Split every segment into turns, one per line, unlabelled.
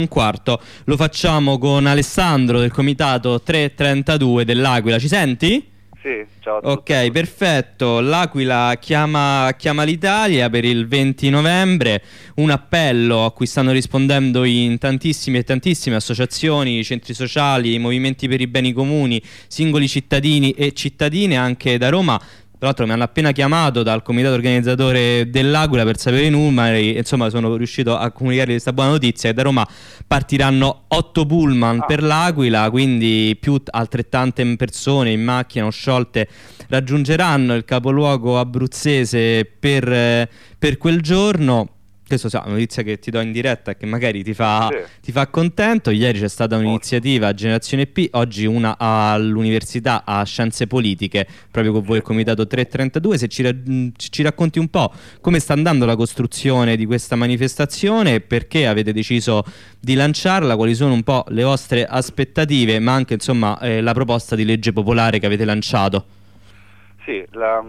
Un quarto. Lo facciamo con Alessandro del comitato 332 dell'Aquila. Ci senti?
Sì, ciao a tutti.
Ok, perfetto. L'Aquila chiama l'Italia per il 20 novembre. Un appello a cui stanno rispondendo in tantissime e tantissime associazioni, centri sociali, movimenti per i beni comuni, singoli cittadini e cittadine anche da Roma. Tra l'altro mi hanno appena chiamato dal comitato organizzatore dell'Aquila per sapere i numeri, insomma sono riuscito a comunicare questa buona notizia, che da Roma partiranno 8 pullman per l'Aquila, quindi più altrettante persone in macchina o sciolte raggiungeranno il capoluogo abruzzese per quel giorno. Questo è una notizia che ti do in diretta e che magari ti fa contento. Ieri c'è stata un'iniziativa a Generazione P, oggi una all'Università a Scienze Politiche, proprio con voi il Comitato 332. Se ci racconti un po' come sta andando la costruzione di questa manifestazione, perché avete deciso di lanciarla, quali sono un po' le vostre aspettative, ma anche insomma la proposta di legge popolare che avete lanciato.
Sì, la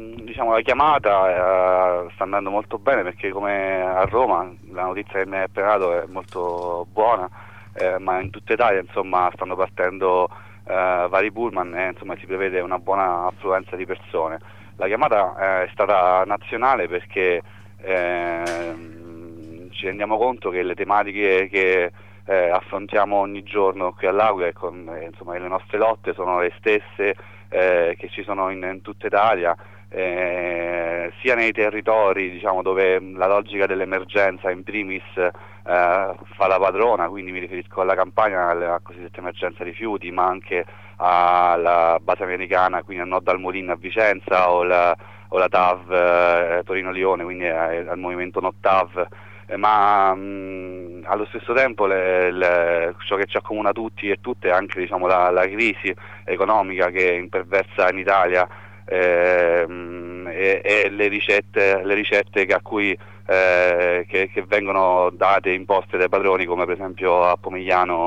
chiamata sta andando molto bene, perché come a Roma la notizia che mi hai appena dato è molto buona, ma in tutta Italia insomma stanno partendo vari pullman e insomma si prevede una buona affluenza di persone. La chiamata è stata nazionale perché ci rendiamo conto che le tematiche che affrontiamo ogni giorno qui all'Aquila e insomma le nostre lotte sono le stesse che ci sono in tutta Italia, sia nei territori diciamo dove la logica dell'emergenza in primis fa la padrona, quindi mi riferisco alla Campania, alla cosiddetta emergenza rifiuti, ma anche alla base americana, quindi a Nord al Molino a Vicenza, o la TAV Torino-Lione, quindi al movimento No TAV. Ma allo stesso tempo ciò che ci accomuna tutti e tutte è anche diciamo la crisi economica che imperversa in Italia, e le ricette che vengono date e imposte dai padroni, come per esempio a Pomigliano,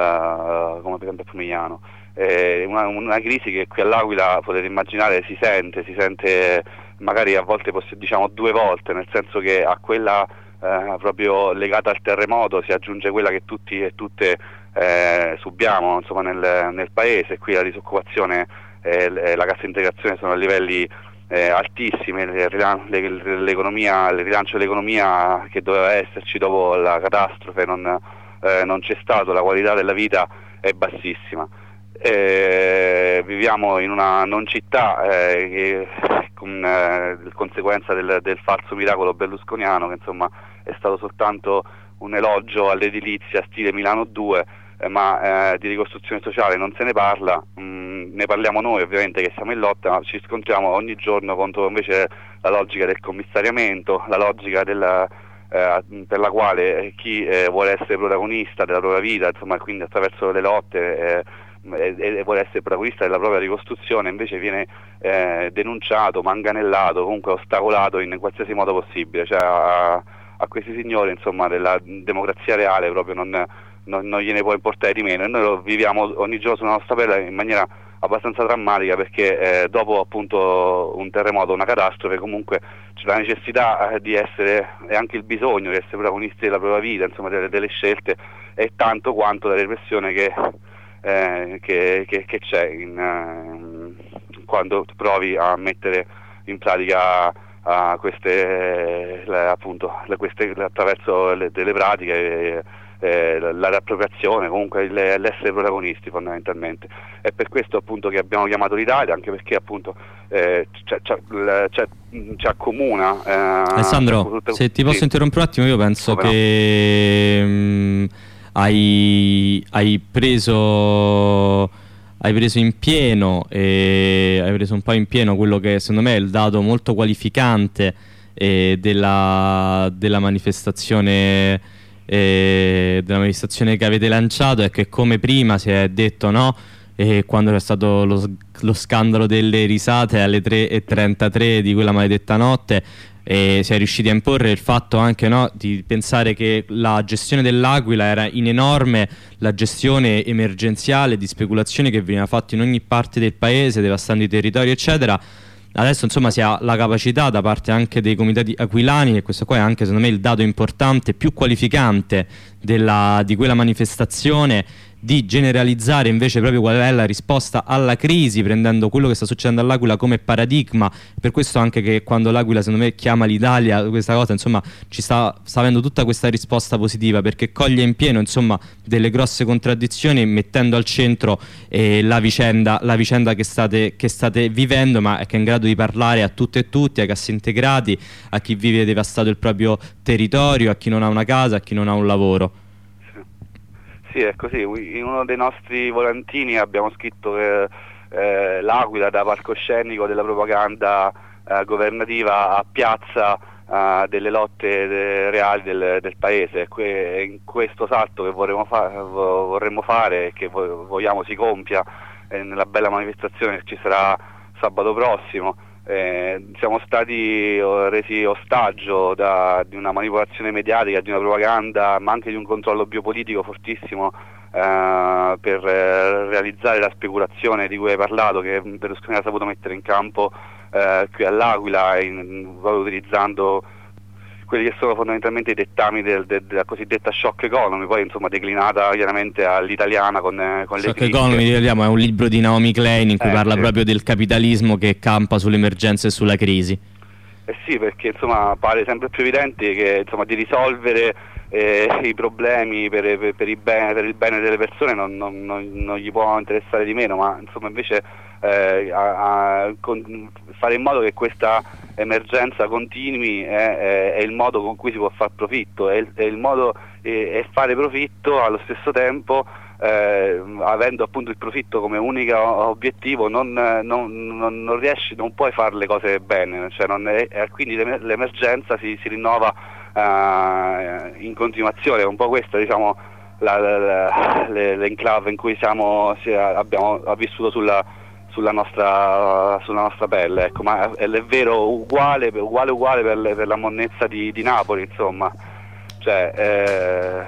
una crisi che qui all'Aquila potete immaginare si sente magari a volte diciamo due volte, nel senso che a quella proprio legata al terremoto si aggiunge quella che tutti e tutte subiamo insomma nel paese. Qui la disoccupazione e la cassa integrazione sono a livelli altissimi, il rilancio dell'economia che doveva esserci dopo la catastrofe non c'è stato, la qualità della vita è bassissima. Viviamo in una non città che con conseguenza del falso miracolo berlusconiano, che insomma è stato soltanto un elogio all'edilizia stile Milano 2, ma di ricostruzione sociale non se ne parla. Ne parliamo noi ovviamente che siamo in lotta, ma ci scontriamo ogni giorno contro invece la logica del commissariamento, la logica per la quale chi vuole essere protagonista della propria vita, insomma, quindi attraverso le lotte e vuole essere protagonista della propria ricostruzione, invece viene denunciato, manganellato, comunque ostacolato in qualsiasi modo possibile. Cioè a questi signori insomma della democrazia reale proprio non gliene può importare di meno, e noi lo viviamo ogni giorno sulla nostra pelle in maniera abbastanza drammatica, perché dopo appunto un terremoto, una catastrofe, comunque c'è la necessità di essere, e anche il bisogno di essere protagonisti della propria vita, insomma delle scelte, e tanto quanto la repressione che c'è quando provi a mettere in pratica attraverso delle pratiche la riappropriazione, comunque l'essere protagonisti fondamentalmente. È per questo appunto che abbiamo chiamato l'Italia, anche perché appunto ci accomuna.
Alessandro, se ti posso interrompere un attimo, io penso che hai preso in pieno hai preso un po' in pieno quello che secondo me è il dato molto qualificante della manifestazione che avete lanciato, è che, come prima si è detto, no? Quando c'è stato lo scandalo delle risate alle 3:33 di quella maledetta notte, si è riusciti a imporre il fatto anche, no, di pensare che la gestione dell'Aquila era in enorme la gestione emergenziale di speculazioni che veniva fatta in ogni parte del paese, devastando i territori eccetera. adesso insomma si ha la capacità da parte anche dei comitati aquilani, e questo qua è anche secondo me il dato importante, più qualificante di quella manifestazione, di generalizzare invece proprio qual è la risposta alla crisi, prendendo quello che sta succedendo all'Aquila come paradigma. Per questo anche che quando l'Aquila secondo me chiama l'Italia, questa cosa insomma ci sta avendo tutta questa risposta positiva, perché coglie in pieno insomma delle grosse contraddizioni, mettendo al centro la vicenda che state vivendo, ma che è in grado di parlare a tutte e tutti, ai cassintegrati, a chi vive devastato il proprio territorio, a chi non ha una casa, a chi non ha un lavoro.
Sì, è così. In uno dei nostri volantini abbiamo scritto che l'Aquila da palcoscenico della propaganda governativa a piazza delle lotte reali del paese. In questo salto che vorremmo fare e che vogliamo si compia nella bella manifestazione che ci sarà sabato prossimo. Siamo stati resi ostaggio di una manipolazione mediatica, di una propaganda, ma anche di un controllo biopolitico fortissimo per realizzare la speculazione di cui hai parlato, che Berlusconi ha saputo mettere in campo qui all'Aquila, proprio utilizzando quelli che sono fondamentalmente i dettami della cosiddetta shock economy, poi insomma declinata chiaramente all'italiana con le
Shock Economy, è un libro di Naomi Klein in cui parla proprio del capitalismo che campa sulle emergenze e sulla crisi.
Sì, perché insomma pare sempre più evidente che insomma di risolvere i problemi per il bene delle persone non gli può interessare di meno, ma insomma invece fare in modo che questa emergenza continui è il modo con cui si può far profitto, è il modo è fare profitto allo stesso tempo, avendo appunto il profitto come unico obiettivo, non puoi fare le cose bene, cioè quindi l'emergenza si rinnova in continuazione. È un po' questa diciamo l'enclave in cui abbiamo vissuto sulla nostra pelle, ecco, ma è vero uguale per la monnezza di Napoli, insomma, cioè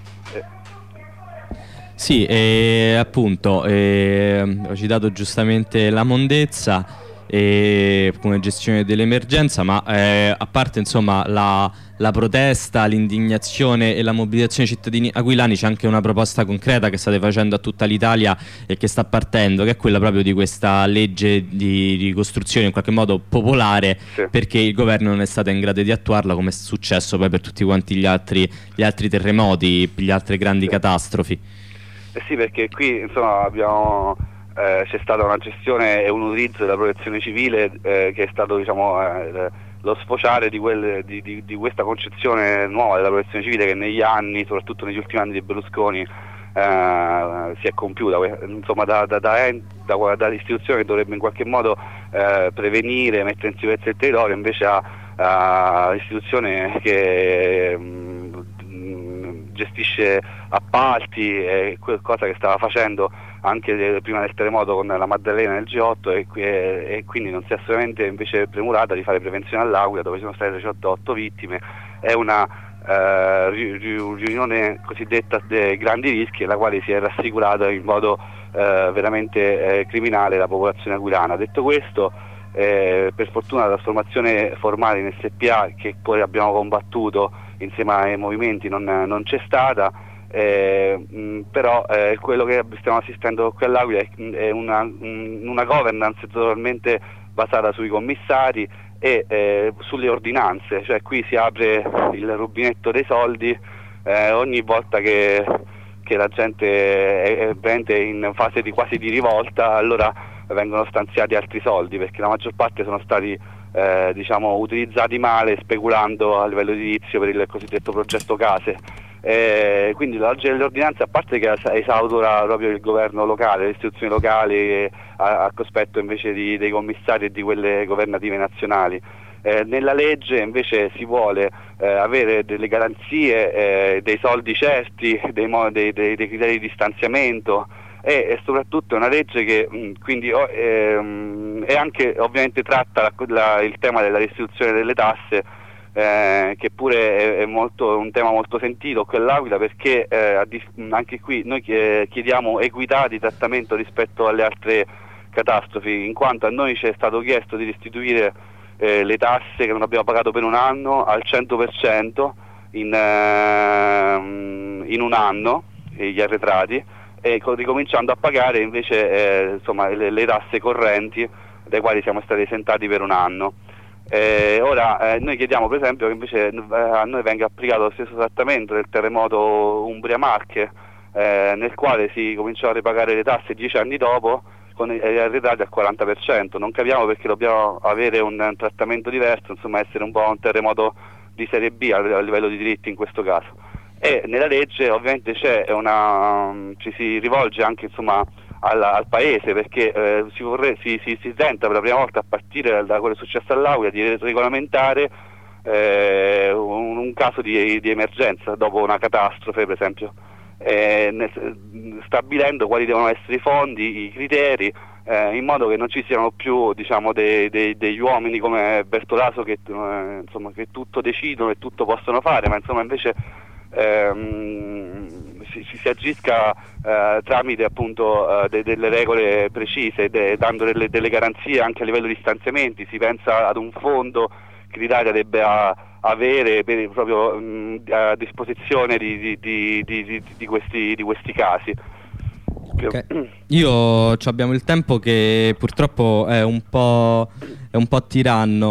sì, appunto ho citato giustamente la mondezza come gestione dell'emergenza, ma a parte insomma la protesta, l'indignazione e la mobilitazione dei cittadini aquilani, c'è anche una proposta concreta che state facendo a tutta l'Italia e che sta partendo, che è quella proprio di questa legge di ricostruzione in qualche modo popolare,
sì,
perché il governo non è stato in grado di attuarla, come è successo poi per tutti quanti gli altri terremoti, le altre grandi catastrofi.
Sì, perché qui insomma c'è stata una gestione e un utilizzo della protezione civile che è stato diciamo lo sfociare di questa concezione nuova della protezione civile che negli anni, soprattutto negli ultimi anni di Berlusconi, si è compiuta, insomma dall'istituzione che dovrebbe in qualche modo prevenire, mettere in sicurezza il territorio, invece a l'istituzione che gestisce appalti, cosa che stava facendo anche prima del terremoto con la Maddalena nel G8, e quindi non si è assolutamente invece premurata di fare prevenzione all'Aquila, dove sono state 18 vittime. È una riunione cosiddetta dei grandi rischi, alla quale si è rassicurata in modo veramente criminale la popolazione aquilana. Detto questo, per fortuna la trasformazione formale in SPA, che poi abbiamo combattuto insieme ai movimenti, non c'è stata. Però quello che stiamo assistendo qui all'Aquila è una governance totalmente basata sui commissari e sulle ordinanze, cioè qui si apre il rubinetto dei soldi ogni volta che la gente è veramente in fase quasi di rivolta, allora vengono stanziati altri soldi, perché la maggior parte sono stati diciamo utilizzati male, speculando a livello edilizio per il cosiddetto progetto case. Quindi la legge delle ordinanze, a parte che esautora proprio il governo locale, le istituzioni locali a cospetto invece dei commissari e di quelle governative nazionali, nella legge invece si vuole avere delle garanzie, dei soldi certi, dei criteri di stanziamento, e soprattutto è una legge che quindi è anche ovviamente tratta il tema della restituzione delle tasse, che pure è un tema molto sentito qui all'Aquila, perché anche qui noi chiediamo equità di trattamento rispetto alle altre catastrofi, in quanto a noi ci è stato chiesto di restituire le tasse che non abbiamo pagato per un anno al 100% in un anno, gli arretrati, e ricominciando a pagare invece insomma, le tasse correnti, dai quali siamo stati esentati per un anno. Ora noi chiediamo per esempio che invece a noi venga applicato lo stesso trattamento del terremoto Umbria-Marche, nel quale si cominciò a ripagare le tasse 10 anni dopo, con gli arretrati al 40%. Non capiamo perché dobbiamo avere un trattamento diverso, insomma essere un po' un terremoto di serie B a livello di diritti in questo caso. E nella legge ovviamente ci si rivolge anche insomma al Paese, perché si tenta per la prima volta, a partire da quello che è successo all'Aquila, di regolamentare un caso di emergenza dopo una catastrofe, per esempio, stabilendo quali devono essere i fondi, i criteri, in modo che non ci siano più, diciamo, degli uomini come Bertolaso che insomma, che tutto decidono e tutto possono fare, ma insomma invece si agisca tramite appunto delle regole precise, dando delle garanzie anche a livello di stanziamenti. Si pensa ad un fondo che l'Italia debba avere proprio a disposizione di questi casi.
Okay. Abbiamo il tempo che purtroppo è un po' tiranno.